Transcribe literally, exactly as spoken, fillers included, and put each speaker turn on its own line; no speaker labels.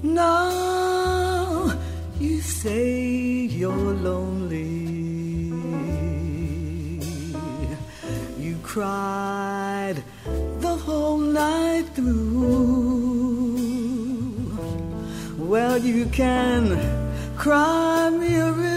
Now you say you're lonely. You cried the whole night through. Well, you can cry me a river,